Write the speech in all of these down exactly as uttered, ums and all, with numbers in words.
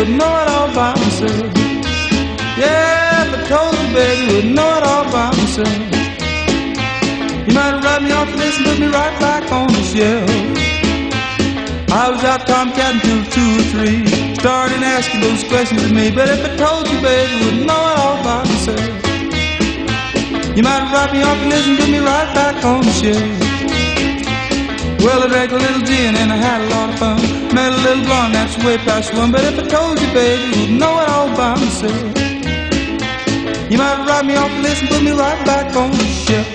would know it all by myself. Yeah, if I told you, baby, would know it all by myself. You might rub me off this and put me right back on the shelf. I was out tomcatting till two or three, starting asking those questions of me. But if I told you, baby, would know it all by myself. You might rub me off this and put me right back on the shelf. Well, I drank a little gin and I had a lot of fun. Met a little blonde, that's way past one. But if I told you, baby, would know it all by myself. You might rub me off this and put me right back on the shelf.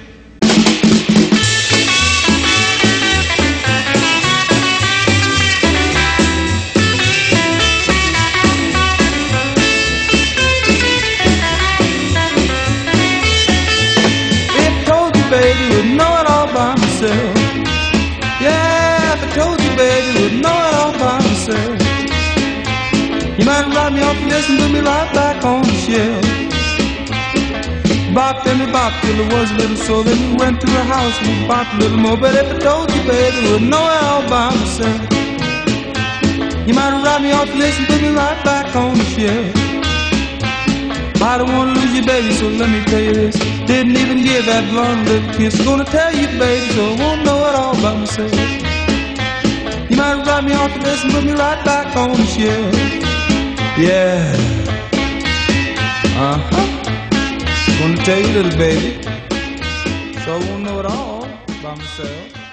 Baby, would know it all by myself. Yeah, if I told you, baby, would know it all by myself. You might ride me off this and put me right back on the shelf. Bop, then we bop till it was a little sore. Then we went to her house and we bopped a little more. But if I told you, baby, would know it all by myself. You might ride me off this and put me right back on the shelf. I don't wanna lose you, baby, so let me tell you this. Didn't even give that blonde little kiss. I'm gonna tell you, baby, so I won't know it all by myself. You might ride me off of this and put me right back on the shelf. Yeah. Uh-huh. Gonna tell you, little baby, so I won't know it all by myself.